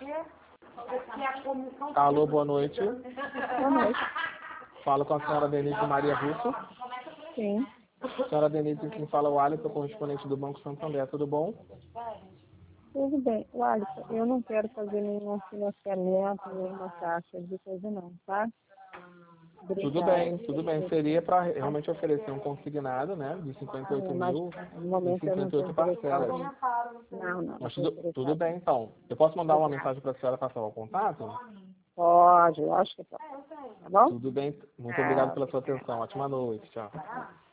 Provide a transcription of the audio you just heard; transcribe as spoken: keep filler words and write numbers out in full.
Alô, boa noite. Boa noite. Falo com a senhora Denise Maria Russo. Sim. Senhora Denise, quem fala é o Alisson, correspondente do Banco Santander, tudo bom? Tudo bem. O Alisson, eu não quero fazer nenhum financiamento, nenhuma taxa de coisa não, tá? Obrigada. Tudo bem, tudo bem. Seria para realmente oferecer um consignado, né, de cinquenta e oito É, mas mil no e momento eu não cinquenta e estou oito interessada. parcelas. Não, não, não Mas estou tudo, tudo interessada. bem, então. Eu posso mandar uma Obrigada. mensagem para a senhora passar o contato? Pode, eu acho que pode. Tá bom? Tudo bem. Muito obrigado Ah, pela sua atenção. Ótima noite. Tchau.